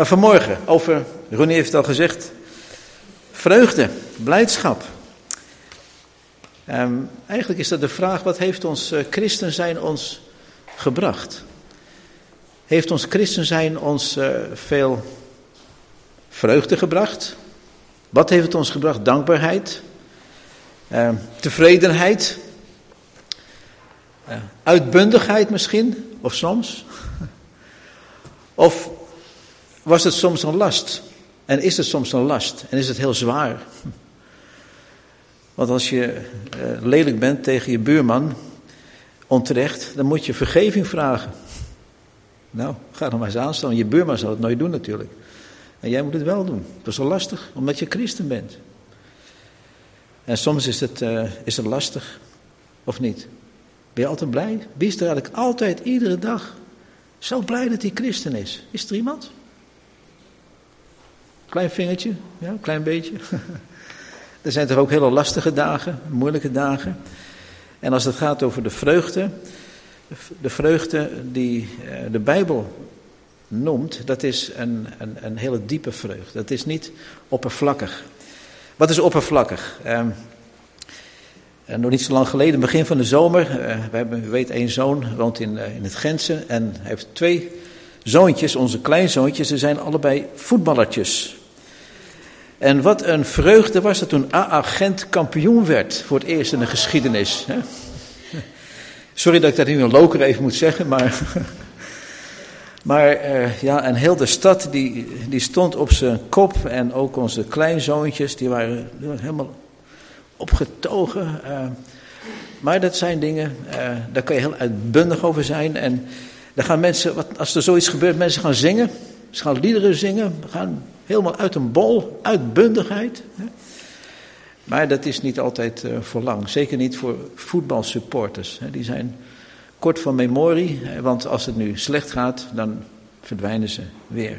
Maar vanmorgen, Ronnie heeft het al gezegd, vreugde, blijdschap. Eigenlijk is dat de vraag, wat heeft ons christen zijn ons gebracht? Heeft ons christen zijn ons veel vreugde gebracht? Wat heeft het ons gebracht? Dankbaarheid, tevredenheid, uitbundigheid misschien, of soms. Of was het soms een last? En is het soms een last? En is het heel zwaar? Want als je lelijk bent tegen je buurman, onterecht, dan moet je vergeving vragen. Nou, ga dan maar eens aanstaan. Je buurman zal het nooit doen natuurlijk. En jij moet het wel doen. Dat is wel lastig, omdat je christen bent. En soms is het lastig, of niet? Ben je altijd blij? Wie is er eigenlijk altijd, iedere dag, zo blij dat hij christen is? Is er iemand? Klein vingertje, ja, een klein beetje. Er zijn toch ook hele lastige dagen, moeilijke dagen. En als het gaat over de vreugde die de Bijbel noemt, dat is een hele diepe vreugde. Dat is niet oppervlakkig. Wat is oppervlakkig? Nog niet zo lang geleden, begin van de zomer, we hebben, u weet, één zoon, woont in het Gentse en hij heeft 2 zoontjes, onze kleinzoontjes, ze zijn allebei voetballertjes. En wat een vreugde was het toen AA Gent kampioen werd, voor het eerst in de geschiedenis. Hè? Sorry dat ik dat nu een loker even moet zeggen, maar en heel de stad die stond op zijn kop en ook onze kleinzoontjes, die waren helemaal opgetogen. Maar dat zijn dingen, daar kan je heel uitbundig over zijn. En dan gaan mensen, als er zoiets gebeurt, mensen gaan zingen. Ze gaan liederen zingen, gaan helemaal uit een bol, uitbundigheid. Maar dat is niet altijd voor lang. Zeker niet voor voetbalsupporters. Die zijn kort van memorie, want als het nu slecht gaat, dan verdwijnen ze weer.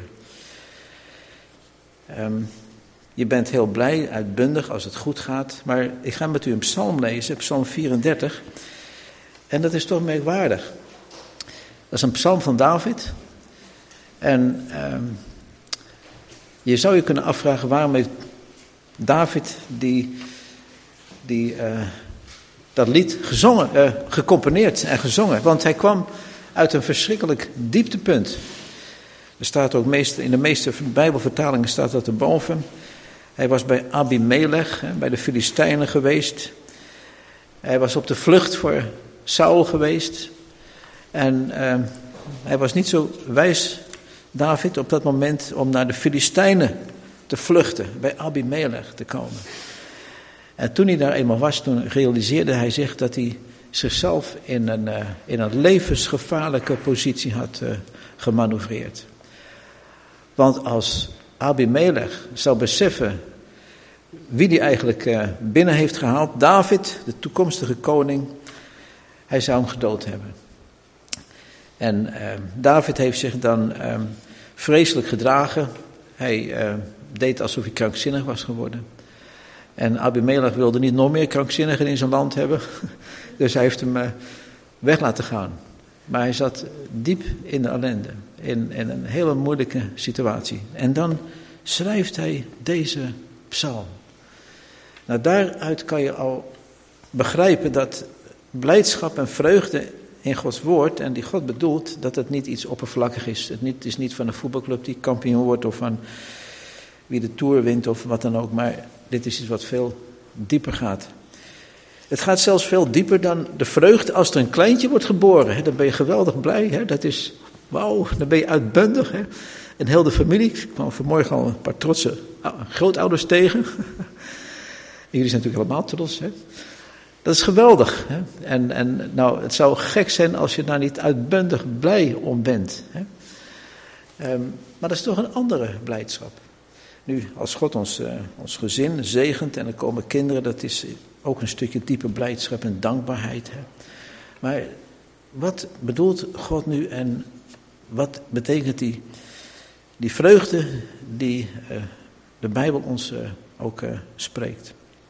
Je bent heel blij, uitbundig als het goed gaat. Maar ik ga met u een psalm lezen, psalm 34. En dat is toch merkwaardig. Dat is een psalm van David. En je zou je kunnen afvragen, waarom heeft David dat lied gecomponeerd en gezongen? Want hij kwam uit een verschrikkelijk dieptepunt. Er staat ook in de meeste Bijbelvertalingen staat dat erboven. Hij was bij Abimelech, bij de Filistijnen geweest. Hij was op de vlucht voor Saul geweest. En hij was niet zo wijs, David, op dat moment om naar de Filistijnen te vluchten, bij Abimelech te komen. En toen hij daar eenmaal was, toen realiseerde hij zich dat hij zichzelf in een levensgevaarlijke positie had gemanoeuvreerd. Want als Abimelech zou beseffen wie die eigenlijk binnen heeft gehaald, David, de toekomstige koning, hij zou hem gedood hebben. En David heeft zich dan vreselijk gedragen. Hij deed alsof hij krankzinnig was geworden. En Abimelech wilde niet nog meer krankzinnigen in zijn land hebben. Dus hij heeft hem weg laten gaan. Maar hij zat diep in de ellende. In een hele moeilijke situatie. En dan schrijft hij deze psalm. Nou, daaruit kan je al begrijpen dat blijdschap en vreugde in Gods woord en die God bedoelt, dat het niet iets oppervlakkig is. Het is niet van een voetbalclub die kampioen wordt of van wie de Tour wint of wat dan ook. Maar dit is iets wat veel dieper gaat. Het gaat zelfs veel dieper dan de vreugde als er een kleintje wordt geboren. Hè, dan ben je geweldig blij. Hè, dat is, wauw, dan ben je uitbundig. Hè. En heel de familie, ik kwam vanmorgen al een paar trotse grootouders tegen. Jullie zijn natuurlijk allemaal trots, hè. Dat is geweldig. Hè? En nou, het zou gek zijn als je daar niet uitbundig blij om bent. Hè? Maar dat is toch een andere blijdschap. Nu, als God ons gezin zegent en er komen kinderen, dat is ook een stukje diepe blijdschap en dankbaarheid. Hè? Maar wat bedoelt God nu en wat betekent die vreugde die de Bijbel ons ook spreekt?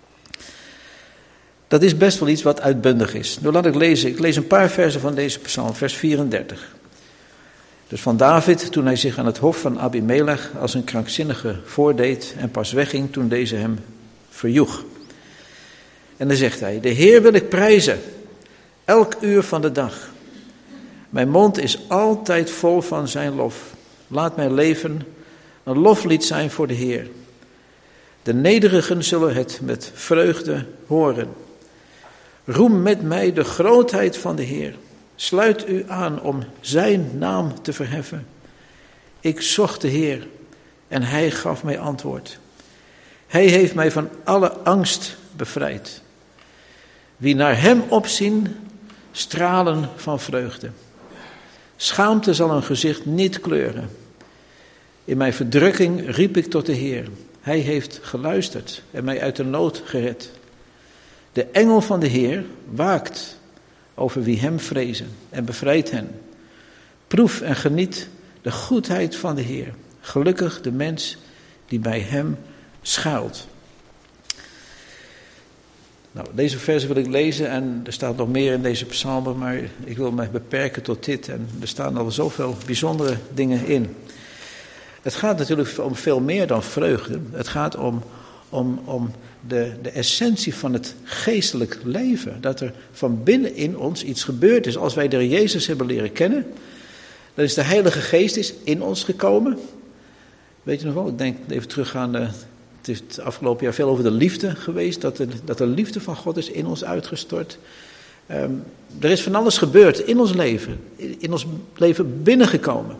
Dat is best wel iets wat uitbundig is. Nou, laat ik lezen. Ik lees een paar versen van deze psalm, vers 34. Dus van David toen hij zich aan het hof van Abimelech als een krankzinnige voordeed en pas wegging toen deze hem verjoeg. En dan zegt hij, de Heer wil ik prijzen, elk uur van de dag. Mijn mond is altijd vol van zijn lof. Laat mijn leven een loflied zijn voor de Heer. De nederigen zullen het met vreugde horen. Roem met mij de grootheid van de Heer. Sluit u aan om zijn naam te verheffen. Ik zocht de Heer en hij gaf mij antwoord. Hij heeft mij van alle angst bevrijd. Wie naar hem opzien, stralen van vreugde. Schaamte zal een gezicht niet kleuren. In mijn verdrukking riep ik tot de Heer. Hij heeft geluisterd en mij uit de nood gered. De engel van de Heer waakt over wie hem vrezen en bevrijdt hen. Proef en geniet de goedheid van de Heer. Gelukkig de mens die bij hem schuilt. Nou, deze versen wil ik lezen en er staat nog meer in deze psalmen, maar ik wil me beperken tot dit. En er staan al zoveel bijzondere dingen in. Het gaat natuurlijk om veel meer dan vreugde. Het gaat om de essentie van het geestelijk leven. Dat er van binnen in ons iets gebeurd is. Als wij de Jezus hebben leren kennen, dan is de Heilige Geest is in ons gekomen. Weet je nog wel, ik denk even terug aan, het is het afgelopen jaar veel over de liefde geweest. Dat de liefde van God is in ons uitgestort. Er is van alles gebeurd in ons leven binnengekomen.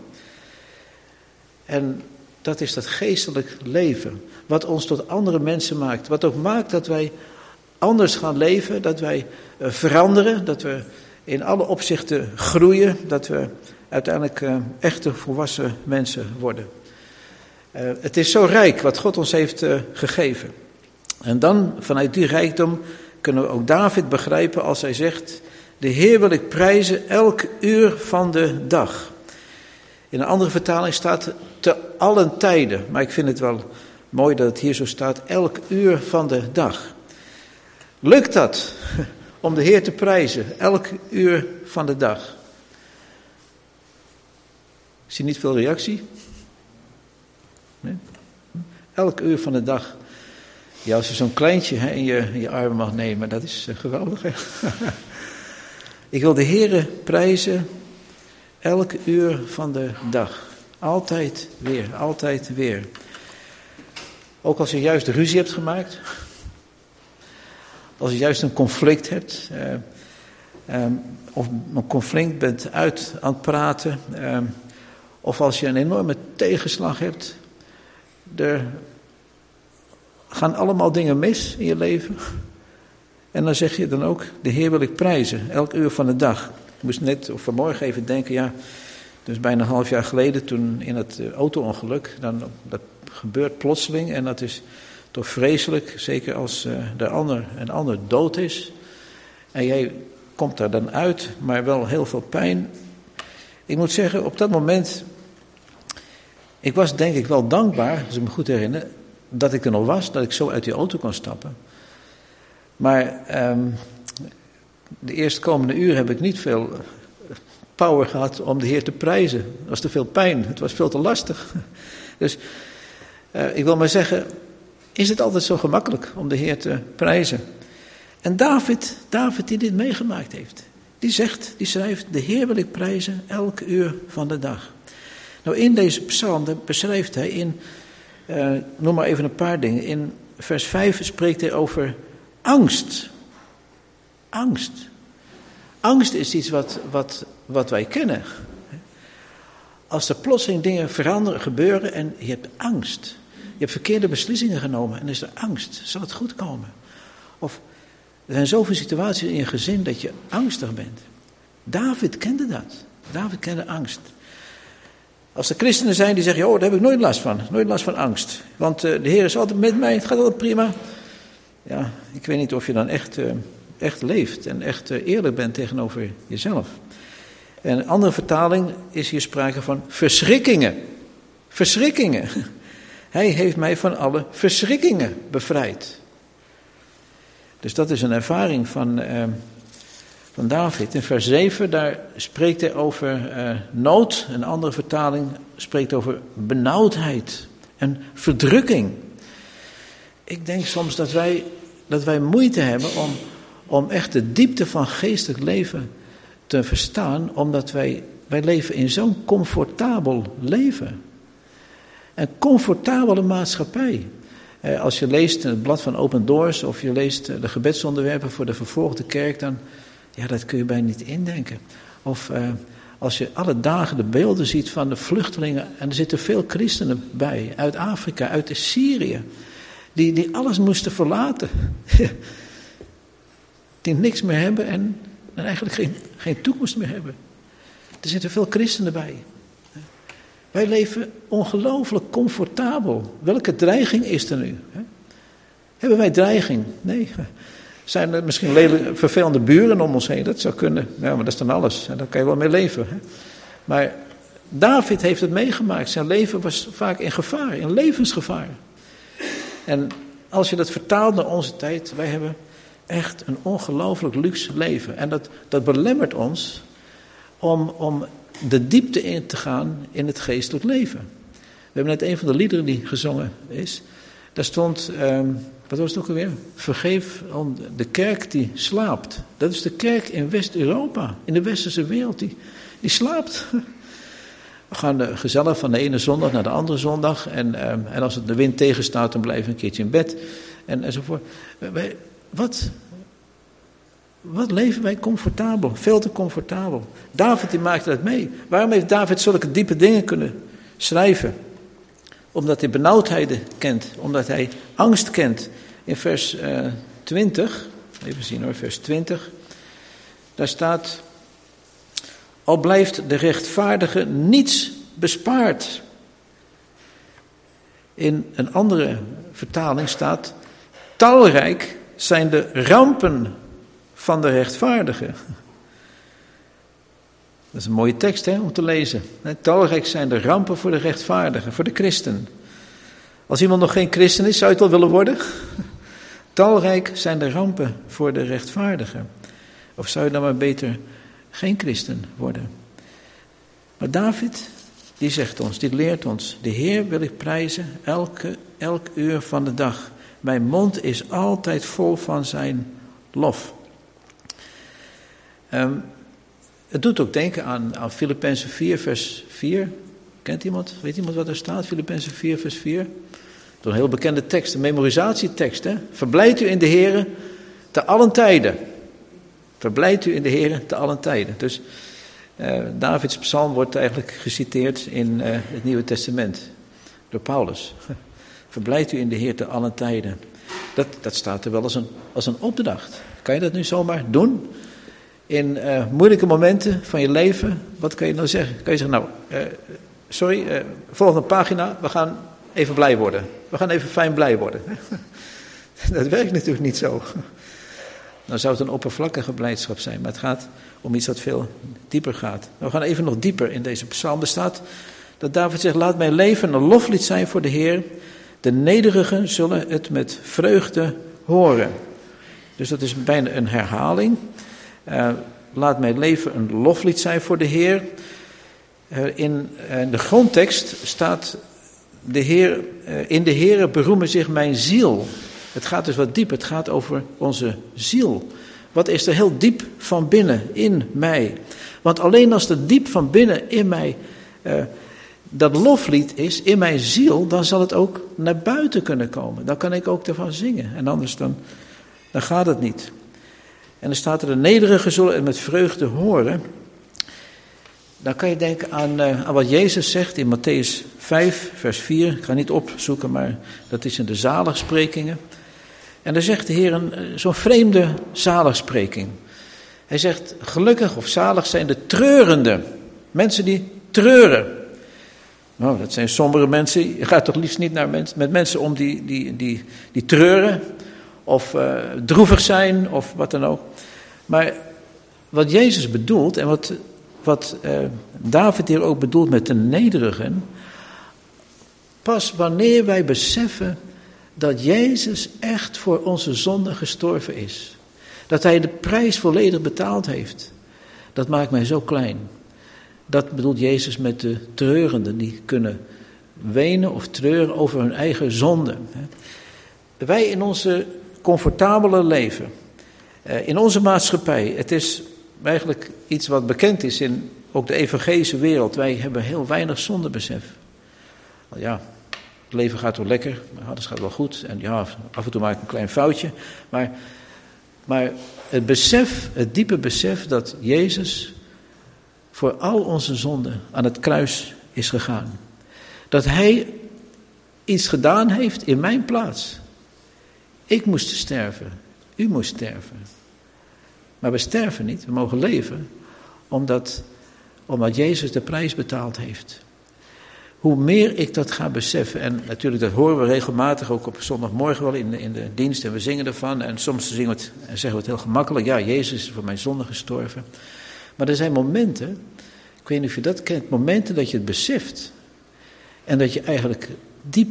En dat is dat geestelijk leven, wat ons tot andere mensen maakt. Wat ook maakt dat wij anders gaan leven, dat wij veranderen, dat we in alle opzichten groeien, dat we uiteindelijk echte volwassen mensen worden. Het is zo rijk wat God ons heeft gegeven. En dan vanuit die rijkdom kunnen we ook David begrijpen als hij zegt, de Heer wil ik prijzen elk uur van de dag. In een andere vertaling staat te allen tijden. Maar ik vind het wel mooi dat het hier zo staat. Elk uur van de dag. Lukt dat om de Heer te prijzen? Elk uur van de dag. Ik zie niet veel reactie. Nee? Elk uur van de dag. Ja, als je zo'n kleintje in je armen mag nemen. Dat is geweldig. Hè? Ik wil de Heer prijzen. Elke uur van de dag. Altijd weer, altijd weer. Ook als je juist ruzie hebt gemaakt. Als je juist een conflict hebt. Of een conflict bent uit aan het praten. Of als je een enorme tegenslag hebt. Er gaan allemaal dingen mis in je leven. En dan zeg je dan ook, de Heer wil ik prijzen. Elk uur van de dag. Ik moest net of vanmorgen even denken, ja, dus bijna een half jaar geleden toen in het auto-ongeluk, dat gebeurt plotseling en dat is toch vreselijk, zeker als een ander dood is. En jij komt daar dan uit, maar wel heel veel pijn. Ik moet zeggen, op dat moment, ik was denk ik wel dankbaar, als ik me goed herinner, dat ik er nog was, dat ik zo uit die auto kon stappen. Maar de eerstkomende uren heb ik niet veel power gehad om de Heer te prijzen. Er was te veel pijn, het was veel te lastig. Dus ik wil maar zeggen, is het altijd zo gemakkelijk om de Heer te prijzen? En David die dit meegemaakt heeft, die schrijft, de Heer wil ik prijzen elke uur van de dag. Nou, in deze psalm beschrijft hij noem maar even een paar dingen. In vers 5 spreekt hij over angst. Angst. Angst is iets wat wij kennen. Als er plotseling dingen veranderen, gebeuren en je hebt angst. Je hebt verkeerde beslissingen genomen en is er angst. Zal het goed komen? Of er zijn zoveel situaties in je gezin dat je angstig bent. David kende dat. David kende angst. Als er christenen zijn die zeggen, daar heb ik nooit last van. Nooit last van angst. Want de Heer is altijd met mij, het gaat altijd prima. Ja, ik weet niet of je dan echt leeft en echt eerlijk bent tegenover jezelf. En een andere vertaling is hier sprake van verschrikkingen. Verschrikkingen. Hij heeft mij van alle verschrikkingen bevrijd. Dus dat is een ervaring van David. In vers 7, daar spreekt hij over nood. Een andere vertaling spreekt over benauwdheid en verdrukking. Ik denk soms dat wij moeite hebben om echt de diepte van geestelijk leven te verstaan, omdat wij leven in zo'n comfortabel leven. Een comfortabele maatschappij. Als je leest het blad van Open Doors of je leest de gebedsonderwerpen voor de vervolgde kerk, dan, ja, dat kun je bijna niet indenken. Of als je alle dagen de beelden ziet van de vluchtelingen, en er zitten veel christenen bij, uit Afrika, uit Syrië, die alles moesten verlaten. Die niks meer hebben en eigenlijk geen toekomst meer hebben. Er zitten veel christenen bij. Wij leven ongelooflijk comfortabel. Welke dreiging is er nu? Hebben wij dreiging? Nee. Zijn er misschien vervelende buren om ons heen? Dat zou kunnen. Ja, maar dat is dan alles. En daar kan je wel mee leven. Maar David heeft het meegemaakt. Zijn leven was vaak in gevaar, in levensgevaar. En als je dat vertaalt naar onze tijd, wij hebben echt een ongelooflijk luxe leven. En dat belemmert ons om de diepte in te gaan in het geestelijk leven. We hebben net een van de liederen die gezongen is. Daar stond, wat was het ook alweer? Vergeef om de kerk die slaapt. Dat is de kerk in West-Europa, in de westerse wereld, die slaapt. We gaan gezellig van de ene zondag naar de andere zondag. En als het de wind tegenstaat, dan blijven we een keertje in bed. Enzovoort. Wat leven wij comfortabel? Veel te comfortabel. David die maakte dat mee. Waarom heeft David zulke diepe dingen kunnen schrijven? Omdat hij benauwdheden kent. Omdat hij angst kent. In vers 20. Even zien hoor, vers 20. Daar staat: al blijft de rechtvaardige niets bespaard. In een andere vertaling staat: talrijk zijn de rampen van de rechtvaardige. Dat is een mooie tekst om te lezen. Talrijk zijn de rampen voor de rechtvaardige, voor de christen. Als iemand nog geen christen is, zou je het wel willen worden? Talrijk zijn de rampen voor de rechtvaardige. Of zou je dan maar beter geen christen worden? Maar David, die zegt ons, die leert ons: de Heer wil ik prijzen elk uur van de dag. Mijn mond is altijd vol van zijn lof. Het doet ook denken aan Filippenzen 4 vers 4. Kent iemand? Weet iemand wat er staat? Filippenzen 4 vers 4. Dat is een heel bekende tekst, een memorisatietekst. Verblijdt u in de Heere te allen tijden. Verblijdt u in de Heere te allen tijden. Dus Davids psalm wordt eigenlijk geciteerd in het Nieuwe Testament. Door Paulus. Verblijdt u in de Heer te allen tijden. Dat staat er wel als een opdracht. Kan je dat nu zomaar doen? In moeilijke momenten van je leven, wat kan je nou zeggen? Kan je zeggen, volgende pagina, we gaan even blij worden. We gaan even fijn blij worden. Dat werkt natuurlijk niet zo. Dan zou het een oppervlakkige blijdschap zijn, maar het gaat om iets dat veel dieper gaat. We gaan even nog dieper in deze psalm. Er staat dat David zegt: laat mijn leven een loflied zijn voor de Heer. De nederigen zullen het met vreugde horen. Dus dat is bijna een herhaling. Laat mijn leven een loflied zijn voor de Heer. In de grondtekst staat: de Heer, in de Heere beroemen zich mijn ziel. Het gaat dus wat diep. Het gaat over onze ziel. Wat is er heel diep van binnen in mij? Want alleen als er diep van binnen in mij dat loflied is, in mijn ziel, dan zal het ook naar buiten kunnen komen. Dan kan ik ook ervan zingen. En anders dan gaat het niet. En dan staat er: de nederigen zullen het met vreugde horen. Dan kan je denken aan wat Jezus zegt in Mattheüs 5, vers 4. Ik ga niet opzoeken, maar dat is in de zaligsprekingen. En daar zegt de Heer zo'n vreemde zaligspreking. Hij zegt: gelukkig of zalig zijn de treurenden. Mensen die treuren. Nou, dat zijn sombere mensen. Je gaat toch liefst niet met mensen om die treuren. Of droevig zijn, of wat dan ook. Maar wat Jezus bedoelt, en wat David hier ook bedoelt met de nederigen. Pas wanneer wij beseffen dat Jezus echt voor onze zonde gestorven is. Dat hij de prijs volledig betaald heeft. Dat maakt mij zo klein. Dat bedoelt Jezus met de treurenden die kunnen wenen of treuren over hun eigen zonde. Wij in onze comfortabele leven, in onze maatschappij, het is eigenlijk iets wat bekend is in ook de evangelische wereld. Wij hebben heel weinig zondebesef. Ja, het leven gaat wel lekker, alles gaat wel goed. En ja, af en toe maak ik een klein foutje. Maar het besef, het diepe besef dat Jezus voor al onze zonden aan het kruis is gegaan. Dat hij iets gedaan heeft in mijn plaats. Ik moest sterven, u moest sterven. Maar we sterven niet, we mogen leven, omdat Jezus de prijs betaald heeft. Hoe meer ik dat ga beseffen, en natuurlijk dat horen we regelmatig ook op zondagmorgen wel in de dienst en we zingen ervan. En soms zingen we het en zeggen we het heel gemakkelijk, ja, Jezus is voor mijn zonde gestorven. Maar er zijn momenten, ik weet niet of je dat kent, momenten dat je het beseft. En dat je eigenlijk diep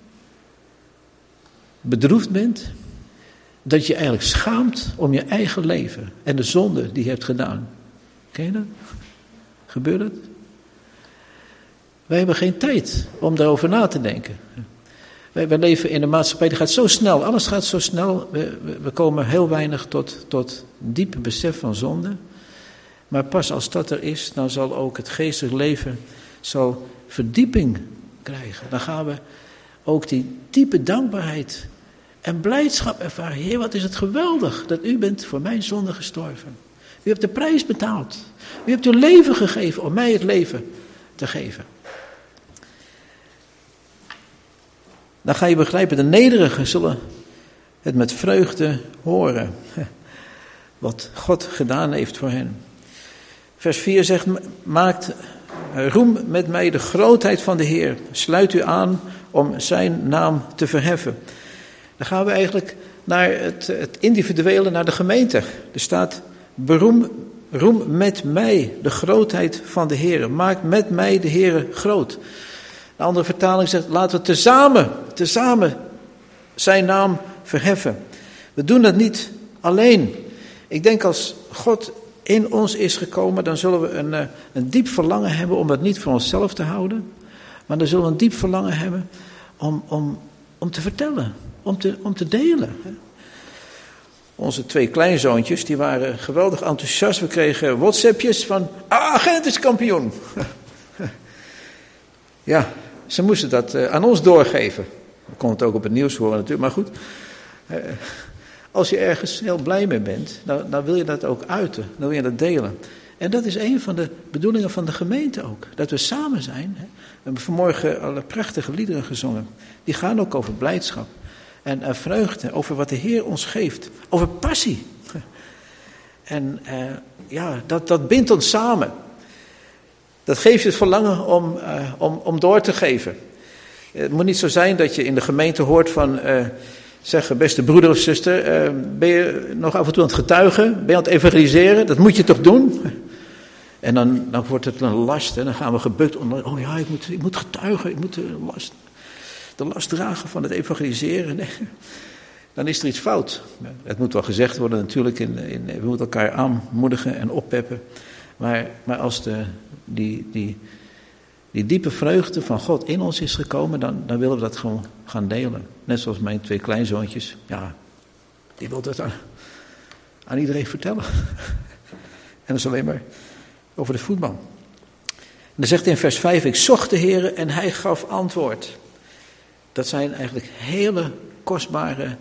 bedroefd bent. Dat je eigenlijk schaamt om je eigen leven en de zonde die je hebt gedaan. Ken je dat? Gebeurt dat? Wij hebben geen tijd om daarover na te denken. Wij leven in een maatschappij die gaat zo snel. Alles gaat zo snel. We komen heel weinig tot diep besef van zonde. Maar pas als dat er is, dan zal ook het geestelijk leven verdieping krijgen. Dan gaan we ook die diepe dankbaarheid en blijdschap ervaren. Heer, wat is het geweldig dat u bent voor mijn zonde gestorven. U hebt de prijs betaald. U hebt uw leven gegeven om mij het leven te geven. Dan ga je begrijpen, de nederigen zullen het met vreugde horen. Wat God gedaan heeft voor hen. Vers 4 zegt, roem met mij de grootheid van de Heer. Sluit u aan om zijn naam te verheffen. Dan gaan we eigenlijk naar het individuele, naar de gemeente. Er staat, roem met mij de grootheid van de Heer. Maak met mij de Heer groot. De andere vertaling zegt, laten we tezamen zijn naam verheffen. We doen dat niet alleen. Ik denk als God in ons is gekomen, dan zullen we een diep verlangen hebben om dat niet voor onszelf te houden. Maar dan zullen we een diep verlangen hebben om te vertellen, om te delen. Onze 2 kleinzoontjes, die waren geweldig enthousiast. We kregen WhatsAppjes van, Gent is kampioen. Ja, ze moesten dat aan ons doorgeven. We konden het ook op het nieuws horen natuurlijk, maar goed. Als je ergens heel blij mee bent, dan wil je dat ook uiten, dan wil je dat delen. En dat is een van de bedoelingen van de gemeente ook, dat we samen zijn. We hebben vanmorgen alle prachtige liederen gezongen. Die gaan ook over blijdschap en vreugde, over wat de Heer ons geeft, over passie. En dat bindt ons samen. Dat geeft je het verlangen om door te geven. Het moet niet zo zijn dat je in de gemeente hoort van, zeg, beste broeder of zuster, ben je nog af en toe aan het getuigen? Ben je aan het evangeliseren? Dat moet je toch doen? En dan wordt het een last. En dan gaan we gebukt onder, oh ja, ik moet getuigen, ik moet de last dragen van het evangeliseren. Nee. Dan is er iets fout. Het moet wel gezegd worden natuurlijk, we moeten elkaar aanmoedigen en oppeppen. Maar als die diepe vreugde van God in ons is gekomen, dan willen we dat gewoon gaan delen. Net zoals mijn 2 kleinzoontjes. Ja, die wil dat aan iedereen vertellen. En dat is alleen maar over de voetbal. En dan zegt hij in vers 5, ik zocht de Heer en hij gaf antwoord. Dat zijn eigenlijk hele kostbare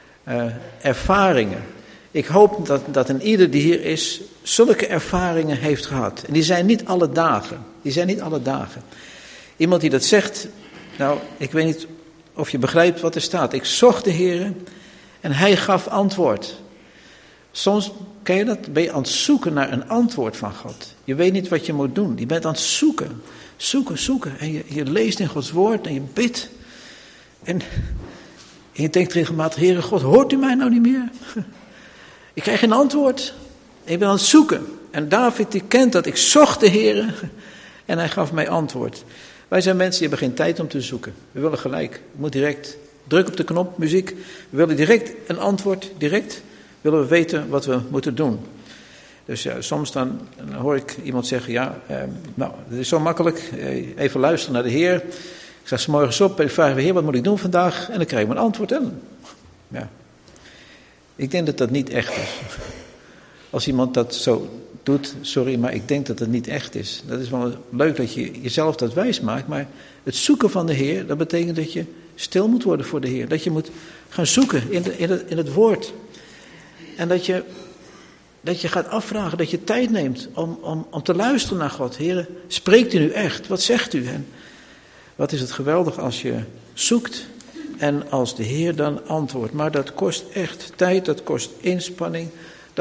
ervaringen. Ik hoop dat een ieder die hier is, zulke ervaringen heeft gehad. En die zijn niet alle dagen. Iemand die dat zegt, nou, ik weet niet of je begrijpt wat er staat. Ik zocht de Heer en hij gaf antwoord. Soms, ken je dat? Ben je aan het zoeken naar een antwoord van God. Je weet niet wat je moet doen. Je bent aan het zoeken. Zoeken. En je leest in Gods woord en je bidt. En je denkt regelmatig, Heere God, hoort u mij nou niet meer? Ik krijg geen antwoord. Ik ben aan het zoeken. En David die kent dat. Ik zocht de Heere en hij gaf mij antwoord. Wij zijn mensen die hebben geen tijd om te zoeken. We willen gelijk. Je moet direct. Druk op de knop, muziek. We willen direct een antwoord, direct willen we weten wat we moeten doen. Dus ja, soms dan hoor ik iemand zeggen, nou, het is zo makkelijk, even luisteren naar de Heer. Ik sta 's morgens op en ik vraag de Heer, wat moet ik doen vandaag? En dan krijg ik mijn antwoord. En ja, ik denk dat dat niet echt is. Als iemand dat zo doet, sorry, maar ik denk dat het niet echt is. Dat is wel leuk dat je jezelf dat wijs maakt, maar het zoeken van de Heer, dat betekent dat je stil moet worden voor de Heer. Dat je moet gaan zoeken in het woord. En dat je gaat afvragen, dat je tijd neemt om te luisteren naar God. Heer, spreekt u nu echt? Wat zegt u? En wat is het geweldig als je zoekt en als de Heer dan antwoordt. Maar dat kost echt tijd, dat kost inspanning,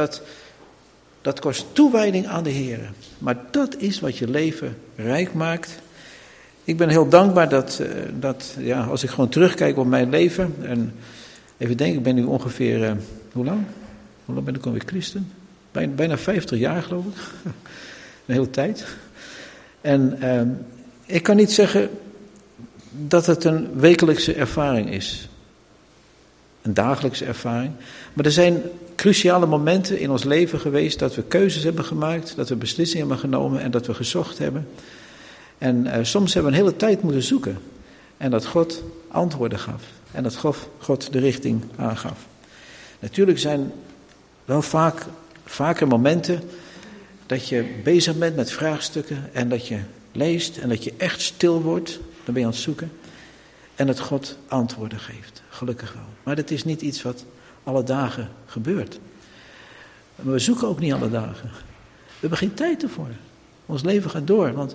dat kost toewijding aan de Heer. Maar dat is wat je leven rijk maakt. Ik ben heel dankbaar dat als ik gewoon terugkijk op mijn leven. En even denken, ik ben nu ongeveer, hoe lang? Hoe lang ben ik alweer christen? Bijna 50 jaar geloof ik. Een hele tijd. En ik kan niet zeggen dat het een wekelijkse ervaring is. Een dagelijkse ervaring. Maar er zijn cruciale momenten in ons leven geweest dat we keuzes hebben gemaakt, dat we beslissingen hebben genomen en dat we gezocht hebben. En soms hebben we een hele tijd moeten zoeken. En dat God antwoorden gaf. En dat God de richting aangaf. Natuurlijk zijn wel vaker momenten dat je bezig bent met vraagstukken en dat je leest en dat je echt stil wordt. Dan ben je aan het zoeken. En dat God antwoorden geeft. Gelukkig wel. Maar dat is niet iets wat alle dagen gebeurt. Maar we zoeken ook niet alle dagen. We hebben geen tijd ervoor. Ons leven gaat door. Want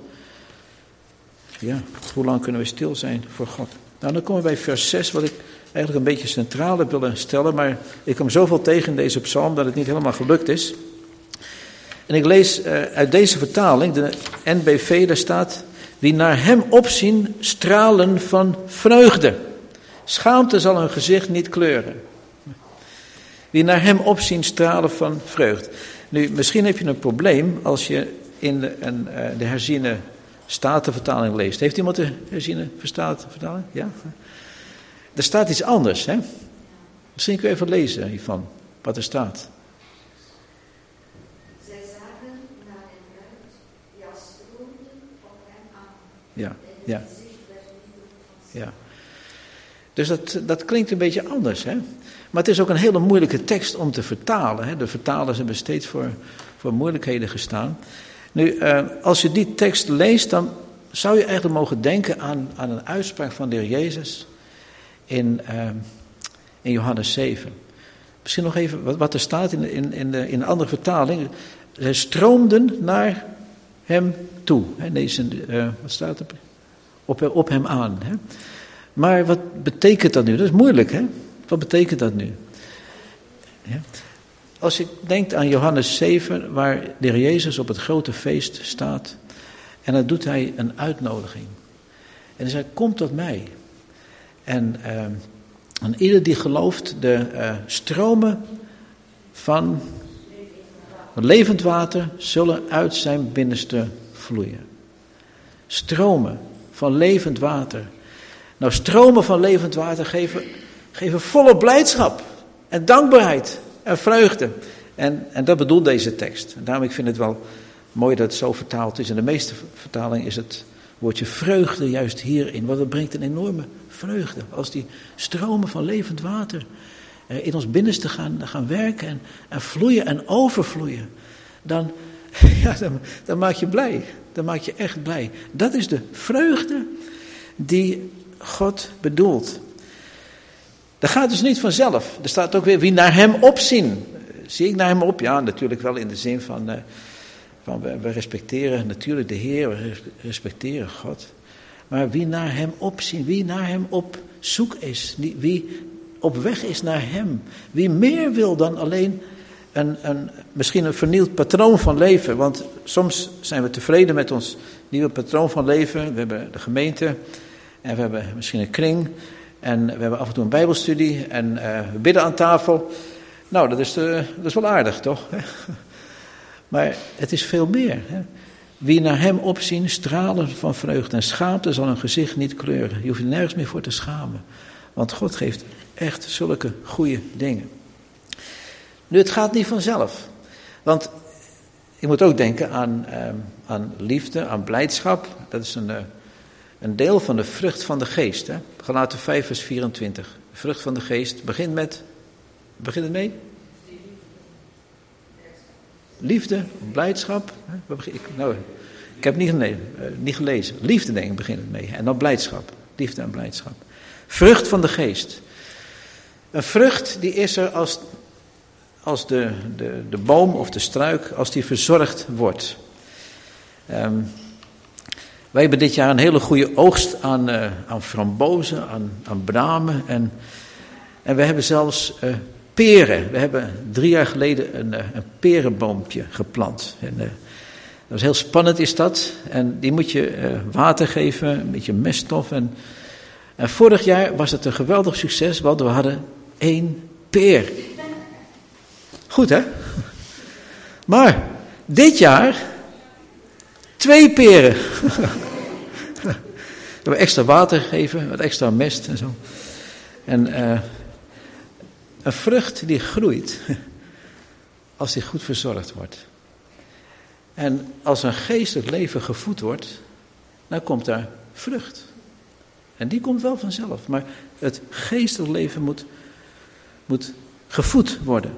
ja, hoe lang kunnen we stil zijn voor God? Nou, dan komen we bij vers 6, wat ik eigenlijk een beetje centraal heb willen stellen. Maar ik kom zoveel tegen in deze psalm dat het niet helemaal gelukt is. En ik lees uit deze vertaling, de NBV, daar staat: wie naar hem opzien, stralen van vreugde. Schaamte zal hun gezicht niet kleuren. Wie naar hem opzien, stralen van vreugde. Nu, misschien heb je een probleem als je in de herziene Statenvertaling leest. Heeft iemand de herziene Statenvertaling? Ja? Er staat iets anders, hè? Misschien kun je even lezen hiervan, wat er staat. Zij zagen naar hem uit, ja, stroomden op hem aan. Ja, ja. Ja. Dus dat klinkt een beetje anders, hè? Maar het is ook een hele moeilijke tekst om te vertalen. Hè? De vertalers hebben steeds voor moeilijkheden gestaan. Nu, als je die tekst leest, dan zou je eigenlijk mogen denken aan een uitspraak van de Heer Jezus in Johannes 7. Misschien nog even wat er staat in de andere vertaling. Zij stroomden naar hem toe. Hè? Wat staat er? Op hem aan. Hè? Maar wat betekent dat nu? Dat is moeilijk, hè? Wat betekent dat nu? Ja. Als je denkt aan Johannes 7, waar de Heer Jezus op het grote feest staat, en dan doet hij een uitnodiging. En hij zegt, kom tot mij. En ieder die gelooft, de stromen van levend water zullen uit zijn binnenste vloeien. Stromen van levend water. Nou, stromen van levend water geven volle blijdschap en dankbaarheid en vreugde. En dat bedoelt deze tekst. En daarom vind ik het wel mooi dat het zo vertaald is. In de meeste vertalingen is het woordje vreugde juist hierin. Want het brengt een enorme vreugde. Als die stromen van levend water in ons binnenste gaan werken en vloeien en overvloeien. Dan maak je blij. Dan maak je echt blij. Dat is de vreugde die God bedoelt. Dat gaat dus niet vanzelf. Er staat ook weer wie naar hem opzien. Zie ik naar hem op? Ja, natuurlijk wel in de zin van we respecteren natuurlijk de Heer, we respecteren God. Maar wie naar hem opzien, wie naar hem op zoek is, wie op weg is naar hem, wie meer wil dan alleen misschien een vernieuwd patroon van leven. Want soms zijn we tevreden met ons nieuwe patroon van leven. We hebben de gemeente en we hebben misschien een kring. En we hebben af en toe een bijbelstudie en we bidden aan tafel. Nou, dat is wel aardig, toch? Maar het is veel meer. Hè? Wie naar hem opzien, stralen van vreugde en schaamte zal hun gezicht niet kleuren. Je hoeft er nergens meer voor te schamen. Want God geeft echt zulke goede dingen. Nu, het gaat niet vanzelf. Want je moet ook denken aan liefde, aan blijdschap. Dat is een deel van de vrucht van de geest. Hè? Galaten 5 vers 24. De vrucht van de geest begint het mee? Liefde, blijdschap. Ik heb niet gelezen. Liefde denk ik begint het mee. En dan blijdschap. Liefde en blijdschap. Vrucht van de geest. Een vrucht die is er als de boom of de struik, als die verzorgd wordt. Wij hebben dit jaar een hele goede oogst aan frambozen, aan bramen. En we hebben zelfs peren. We hebben 3 jaar geleden een perenboompje geplant. En, dat was heel spannend is dat. En die moet je water geven, een beetje meststof. En vorig jaar was het een geweldig succes, want we hadden 1 peer. Goed hè? Maar dit jaar 2 peren. We hebben extra water gegeven, wat extra mest en zo. En een vrucht die groeit als die goed verzorgd wordt. En als een geestelijk leven gevoed wordt, dan komt daar vrucht. En die komt wel vanzelf, maar het geestelijk leven moet gevoed worden.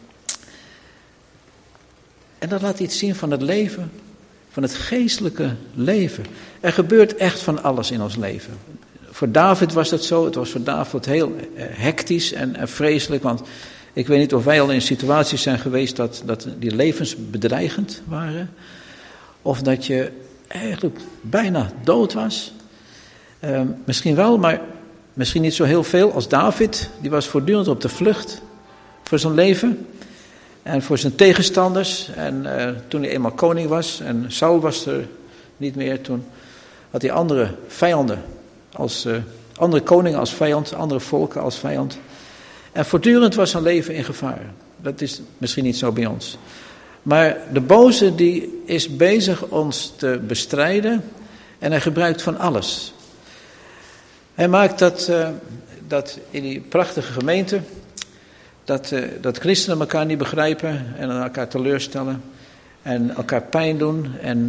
En dat laat iets zien van het leven, van het geestelijke leven. Er gebeurt echt van alles in ons leven. Voor David was dat zo. Het was voor David heel hectisch en vreselijk. Want ik weet niet of wij al in situaties zijn geweest dat die levensbedreigend waren. Of dat je eigenlijk bijna dood was. Misschien wel, maar misschien niet zo heel veel als David. Die was voortdurend op de vlucht voor zijn leven. En voor zijn tegenstanders. En toen hij eenmaal koning was en Saul was er niet meer. Toen had hij andere vijanden. Andere koningen als vijand, andere volken als vijand. En voortdurend was zijn leven in gevaar. Dat is misschien niet zo bij ons. Maar de boze die is bezig ons te bestrijden. En hij gebruikt van alles. Hij maakt dat in die prachtige gemeente. Dat christenen elkaar niet begrijpen en elkaar teleurstellen en elkaar pijn doen. En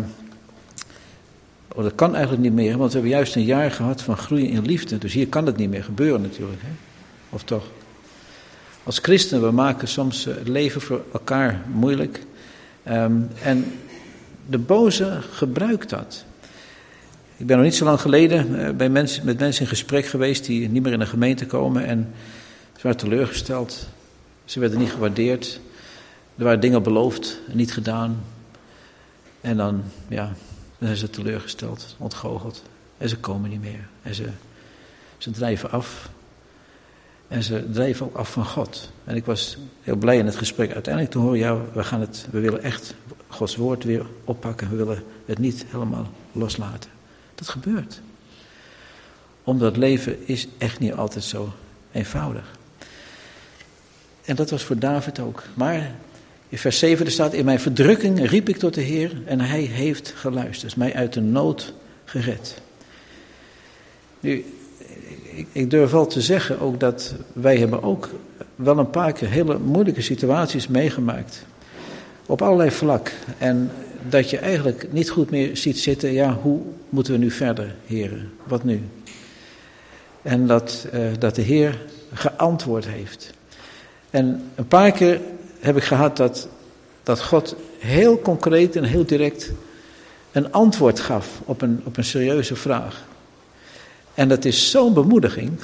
dat kan eigenlijk niet meer, want we hebben juist een jaar gehad van groeien in liefde. Dus hier kan het niet meer gebeuren natuurlijk. Hè? Of toch? Als christenen, we maken soms het leven voor elkaar moeilijk. En de boze gebruikt dat. Ik ben nog niet zo lang geleden met mensen in gesprek geweest die niet meer in de gemeente komen en ze waren teleurgesteld. Ze werden niet gewaardeerd. Er waren dingen beloofd en niet gedaan. En dan zijn ze teleurgesteld, ontgoocheld. En ze komen niet meer. En ze drijven af. En ze drijven ook af van God. En ik was heel blij in het gesprek uiteindelijk te horen, we willen echt Gods woord weer oppakken. We willen het niet helemaal loslaten. Dat gebeurt. Omdat het leven is echt niet altijd zo eenvoudig. En dat was voor David ook. Maar in vers 7 er staat, in mijn verdrukking riep ik tot de Heer en hij heeft geluisterd. Mij uit de nood gered. Nu, ik durf wel te zeggen ook dat wij hebben ook wel een paar keer hele moeilijke situaties meegemaakt. Op allerlei vlak. En dat je eigenlijk niet goed meer ziet zitten, hoe moeten we nu verder, Heer? Wat nu? En dat de Heer geantwoord heeft. En een paar keer heb ik gehad dat God heel concreet en heel direct een antwoord gaf op een serieuze vraag. En dat is zo'n bemoediging.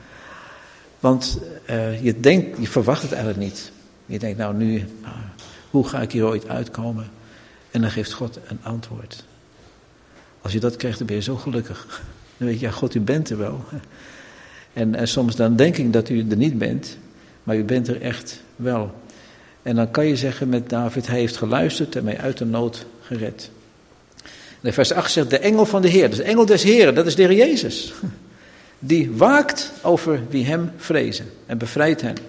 Want je verwacht het eigenlijk niet. Je denkt, hoe ga ik hier ooit uitkomen? En dan geeft God een antwoord. Als je dat krijgt, dan ben je zo gelukkig. Dan weet je, God, u bent er wel. En soms dan denk ik dat u er niet bent, maar u bent er echt wel. En dan kan je zeggen met David, hij heeft geluisterd en mij uit de nood gered. En in vers 8 zegt, de engel van de Heer, dus de engel des Heeren, dat is de Heer Jezus. Die waakt over wie hem vrezen en bevrijdt hen.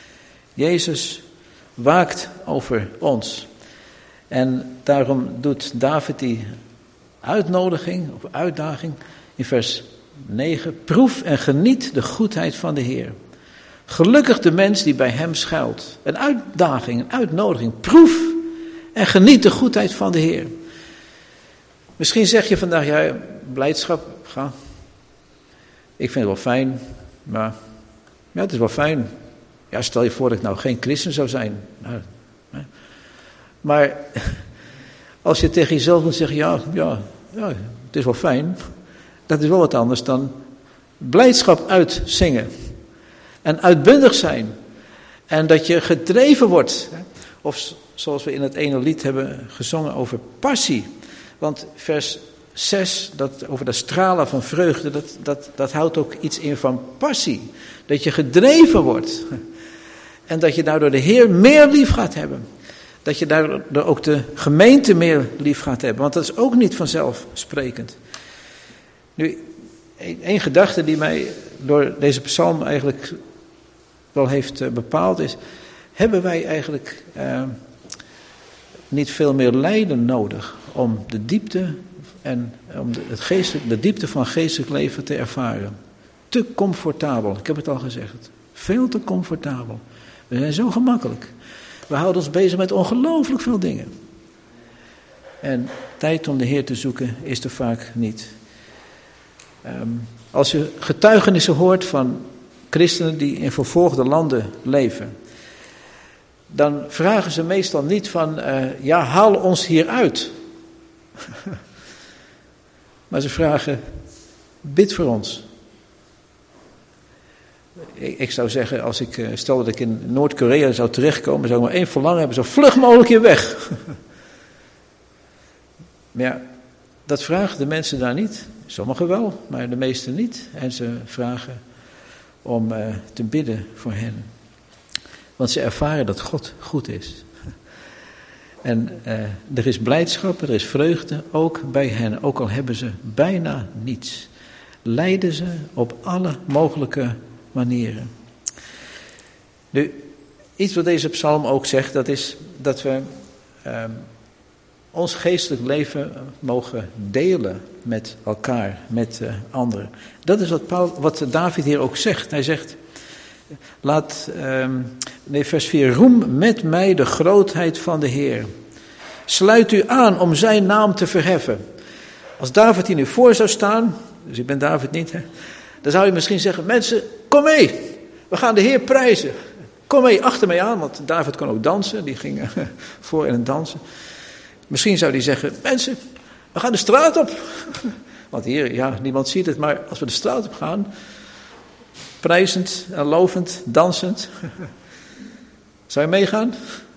Jezus waakt over ons. En daarom doet David die uitnodiging of uitdaging in vers 9. Proef en geniet de goedheid van de Heer. Gelukkig de mens die bij hem schuilt. Een uitdaging, een uitnodiging. Proef en geniet de goedheid van de Heer. Misschien zeg je vandaag, ja, blijdschap, ga. Ik vind het wel fijn, maar ja, het is wel fijn. Ja, stel je voor dat ik nou geen christen zou zijn. Maar als je tegen jezelf moet zeggen, ja, het is wel fijn. Dat is wel wat anders dan blijdschap uitzingen. En uitbundig zijn. En dat je gedreven wordt. Of zoals we in het ene lied hebben gezongen over passie. Want vers 6, over dat stralen van vreugde, dat houdt ook iets in van passie. Dat je gedreven wordt. En dat je daardoor de Heer meer lief gaat hebben. Dat je daardoor ook de gemeente meer lief gaat hebben. Want dat is ook niet vanzelfsprekend. Nu, één gedachte die mij door deze psalm eigenlijk wel heeft bepaald is, hebben wij eigenlijk niet veel meer lijden nodig om de diepte en om de diepte van geestelijk leven te ervaren. Te comfortabel, ik heb het al gezegd. Veel te comfortabel. We zijn zo gemakkelijk. We houden ons bezig met ongelooflijk veel dingen. En tijd om de Heer te zoeken is er vaak niet. Als je getuigenissen hoort van christenen die in vervolgde landen leven, dan vragen ze meestal niet van, haal ons hier uit. Maar ze vragen, bid voor ons. Ik zou zeggen, stel dat ik in Noord-Korea zou terechtkomen, zou ik maar één verlangen hebben, zo vlug mogelijk hier weg. Maar ja, dat vragen de mensen daar niet. Sommigen wel, maar de meesten niet. En ze vragen om te bidden voor hen. Want ze ervaren dat God goed is. En er is blijdschap, er is vreugde, ook bij hen. Ook al hebben ze bijna niets. Lijden ze op alle mogelijke manieren. Nu, iets wat deze psalm ook zegt, dat is dat we ons geestelijk leven mogen delen met elkaar, met anderen. Dat is wat David hier ook zegt. Hij zegt, vers 4, roem met mij de grootheid van de Heer. Sluit u aan om zijn naam te verheffen. Als David hier nu voor zou staan, dus ik ben David niet, dan zou je misschien zeggen, mensen, kom mee, we gaan de Heer prijzen. Kom mee, achter mij aan, want David kon ook dansen, die ging voor in het dansen. Misschien zou hij zeggen, mensen, we gaan de straat op. Want hier, niemand ziet het, maar als we de straat op gaan, prijzend en lovend, dansend. Zou je meegaan?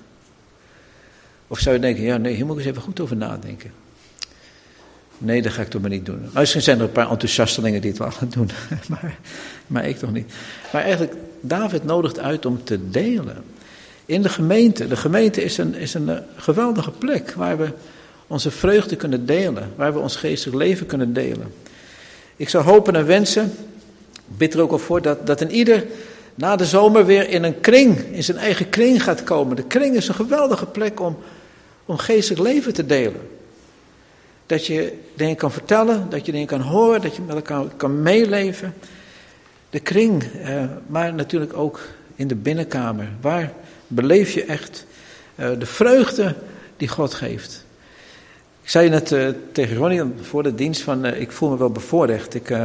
Of zou je denken, hier moet ik eens even goed over nadenken. Nee, dat ga ik toch maar niet doen. Maar misschien zijn er een paar enthousiastelingen die het wel gaan doen. maar ik toch niet. Maar eigenlijk, David nodigt uit om te delen. In de gemeente. De gemeente is een geweldige plek waar we onze vreugde kunnen delen. Waar we ons geestelijk leven kunnen delen. Ik zou hopen en wensen, ik bid er ook al voor, dat een ieder na de zomer weer in zijn eigen kring gaat komen. De kring is een geweldige plek om geestelijk leven te delen. Dat je dingen kan vertellen, dat je dingen kan horen, dat je met elkaar kan meeleven. De kring, maar natuurlijk ook in de binnenkamer. Waar beleef je echt de vreugde die God geeft. Ik zei net tegen Ronnie voor de dienst van, ik voel me wel bevoorrecht. Ik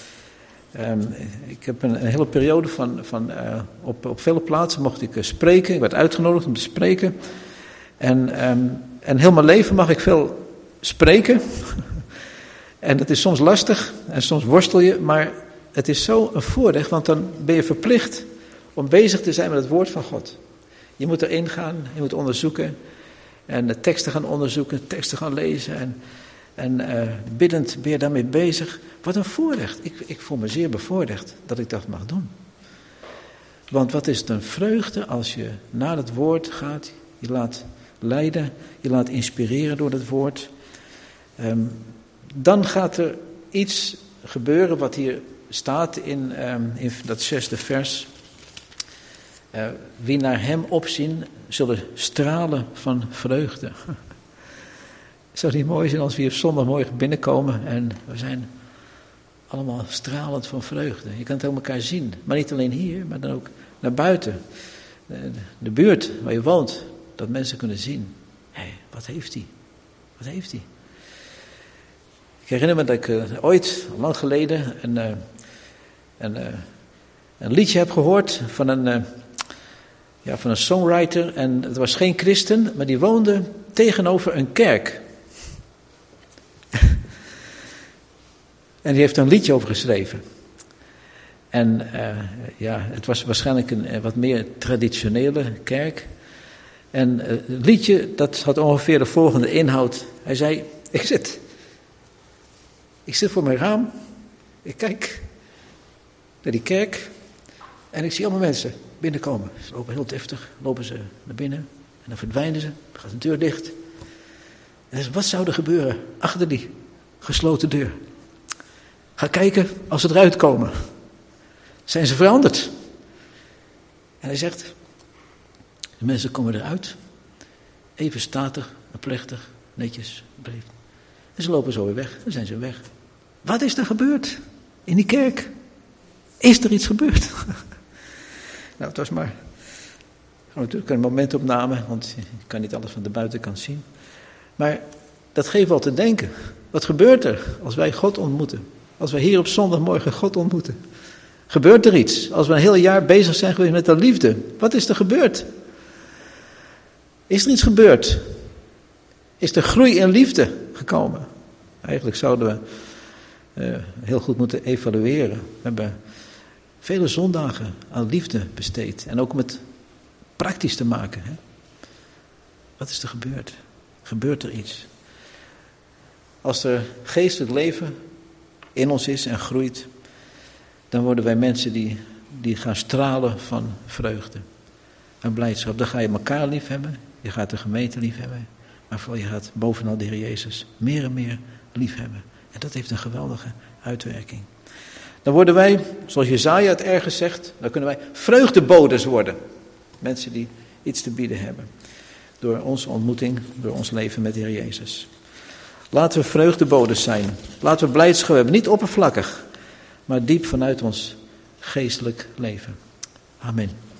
heb een hele periode op vele plaatsen mocht ik spreken. Ik werd uitgenodigd om te spreken. En heel mijn leven mag ik veel spreken. En dat is soms lastig en soms worstel je, maar het is zo een voordeel, want dan ben je verplicht om bezig te zijn met het woord van God. Je moet erin gaan, je moet onderzoeken en de teksten gaan onderzoeken, teksten gaan lezen en biddend ben je daarmee bezig. Wat een voorrecht. Ik voel me zeer bevoorrecht dat ik dat mag doen. Want wat is het een vreugde als je naar het woord gaat, je laat leiden, je laat inspireren door het woord. Dan gaat er iets gebeuren wat hier staat in dat 6e vers. Wie naar hem opzien, zullen stralen van vreugde. Zou het niet mooi zijn als we hier op zondagmorgen binnenkomen en we zijn allemaal stralend van vreugde. Je kan het aan elkaar zien. Maar niet alleen hier, maar dan ook naar buiten. De buurt waar je woont. Dat mensen kunnen zien. Hé, wat heeft hij? Wat heeft hij? Ik herinner me dat ik ooit, lang geleden, een liedje heb gehoord van een songwriter. En het was geen christen, maar die woonde tegenover een kerk. En die heeft er een liedje over geschreven. En het was waarschijnlijk een wat meer traditionele kerk. En het liedje, dat had ongeveer de volgende inhoud. Hij zei, ik zit voor mijn raam, ik kijk naar die kerk en ik zie allemaal mensen binnenkomen. Ze lopen heel deftig, lopen ze naar binnen en dan verdwijnen ze, dan gaat de deur dicht. En hij zei, wat zou er gebeuren achter die gesloten deur? Ga kijken als ze eruit komen. Zijn ze veranderd? En hij zegt, de mensen komen eruit, even statig en plechtig, netjes, breed. En ze lopen zo weer weg, dan zijn ze weg. Wat is er gebeurd in die kerk? Is er iets gebeurd? Nou, het was maar natuurlijk een momentopname, want je kan niet alles van de buitenkant zien. Maar dat geeft wel te denken. Wat gebeurt er als wij God ontmoeten? Als wij hier op zondagmorgen God ontmoeten? Gebeurt er iets? Als we een heel jaar bezig zijn geweest met de liefde. Wat is er gebeurd? Is er iets gebeurd? Is er groei in liefde gekomen? Eigenlijk zouden we heel goed moeten evalueren. We hebben vele zondagen aan liefde besteed. En ook met praktisch te maken. Hè? Wat is er gebeurd? Gebeurt er iets? Als er geestelijk leven in ons is en groeit, dan worden wij mensen die gaan stralen van vreugde en blijdschap. Dan ga je elkaar lief hebben, je gaat de gemeente lief hebben, maar vooral je gaat bovenal de Heer Jezus meer en meer lief hebben. En dat heeft een geweldige uitwerking. Dan worden wij, zoals Jesaja het ergens zegt, dan kunnen wij vreugdebodes worden. Mensen die iets te bieden hebben. Door onze ontmoeting, door ons leven met de Heer Jezus. Laten we vreugdebodes zijn. Laten we blijdschap hebben. Niet oppervlakkig, maar diep vanuit ons geestelijk leven. Amen.